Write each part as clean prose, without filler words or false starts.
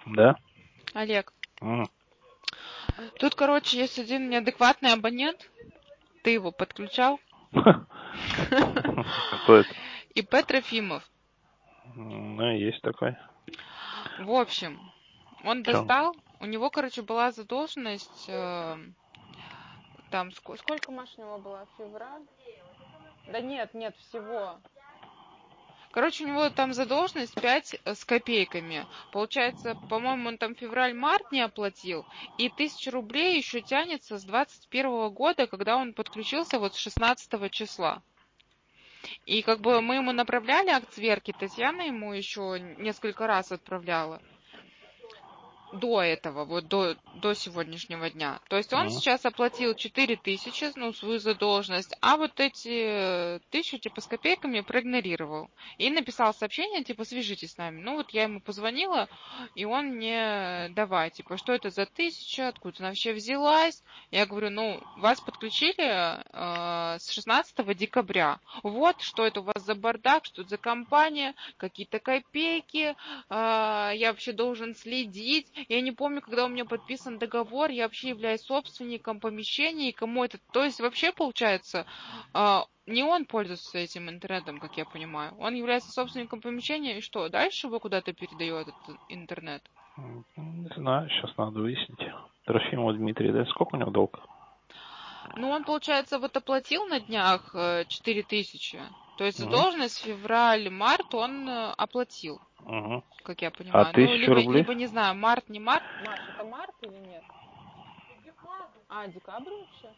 Да? Олег, М. тут, короче, есть один неадекватный абонент. Ты его подключал? Кто это? ИП Трофимов. Ну, есть такой. В общем, он В чем? достал, у него, короче, была задолженность, там, сколько, Маш, у него была? Февраль? Да нет, всего. Короче, у него там задолженность 5 с копейками. Получается, по-моему, он там февраль-март не оплатил. И 1000 рублей еще тянется с 21 года, когда он подключился вот с 16 числа. И как бы мы ему направляли акт сверки, Татьяна ему еще несколько раз отправляла. До этого, вот до сегодняшнего дня. То есть он М. сейчас оплатил 4000, ну, свою задолженность, а вот эти 1000, типа, с копейками проигнорировал. И написал сообщение, типа, свяжитесь с нами. Ну, вот я ему позвонила, и он мне, давай, типа, что это за 1000, откуда она вообще взялась? Я говорю, ну, вас подключили с 16 декабря. Вот, что это у вас за бардак, что это за компания, какие-то копейки, я вообще должен следить. Я не помню, когда у меня подписан договор, я вообще являюсь собственником помещения, и кому это... То есть вообще получается, не он пользуется этим интернетом, как я понимаю. Он является собственником помещения, и что, дальше его куда-то передает этот интернет? Не знаю, сейчас надо выяснить. Трофимов Дмитрий, да? Сколько у него долг? Ну, он, получается, вот оплатил на днях 4000. То есть Угу. задолженность февраль-март он оплатил, Угу. как я А понимаю. Ну, 1000 рублей? либо не знаю, март, не март. Маш, это март или нет? А, декабрь вообще?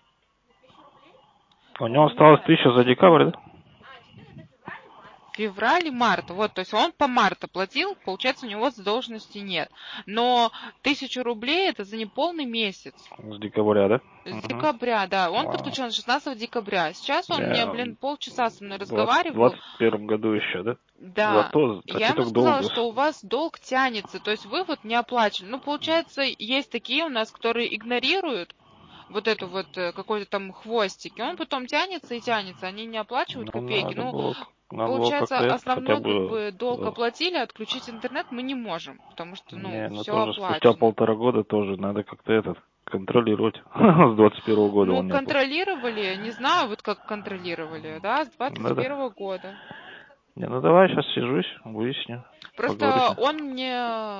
У него осталось Нет, 1000 за что-то декабрь, нет. да? Февраль и март. Вот, то есть он по марту платил, получается, у него задолженности нет. Но 1000 рублей это за неполный месяц. С декабря, да? С Угу. декабря, да. Он Ладно. подключен 16 декабря. Сейчас он мне, Я блин, полчаса со мной в разговаривал. 21 году еще, да? Да. Зато, а Я что ему так сказала, долго? что у вас долг тянется, то есть вы вот не оплачивали. Ну, получается, есть такие у нас, которые игнорируют вот эту вот какой-то там хвостик, и он потом тянется и тянется, они не оплачивают Ну, копейки. Ну, надо было получается, как-то это, хотя основной как бы... бы долг оплатили, отключить интернет мы не можем, потому что, ну, Не, ну все тоже спустя оплачено. 1,5 года тоже надо как-то этот контролировать. С 21 года Ну, он не оплатил. контролировали, не знаю, вот как контролировали, да, с Ну да. 21 года. Не, ну давай сейчас свяжусь, выясню, поговорю с Просто ним. он мне,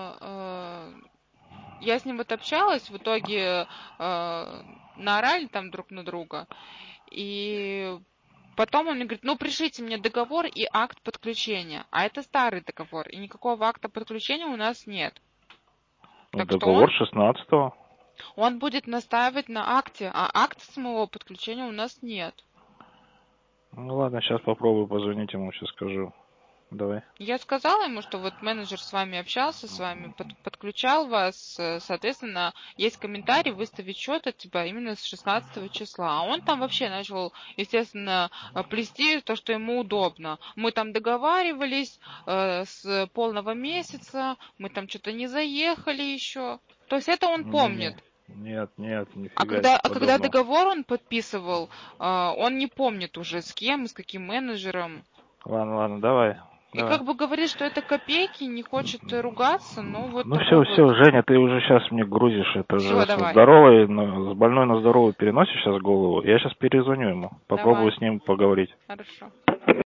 я с ним вот общалась, в итоге наорали там друг на друга, и потом он мне говорит, ну пришлите мне договор и акт подключения, а это старый договор, и никакого акта подключения у нас нет. Ну, Так что договор 16-го. он будет настаивать на акте, а акта самого подключения у нас нет. Ну ладно, сейчас попробую позвонить ему, сейчас скажу. Давай. Я сказала ему, что вот менеджер с вами общался, с вами подключал вас, соответственно, есть комментарий, выставить счет от тебя именно с 16 числа. А он там вообще начал, естественно, плести то, что ему удобно. Мы там договаривались с полного месяца, мы там что-то не заехали еще. То есть это он Не-не. помнит. Нет, А нифига когда подобного. договор он подписывал, он не помнит уже с кем, с каким менеджером. Ладно, давай. И Давай. как бы говорит, что это копейки, не хочет ругаться, но вот Ну такой вот. все, Женя, ты уже сейчас мне грузишь, это Все, же со давай. здоровой, с больной на здоровую переносишь сейчас голову. Я сейчас перезвоню ему, попробую Давай. с ним поговорить. Хорошо.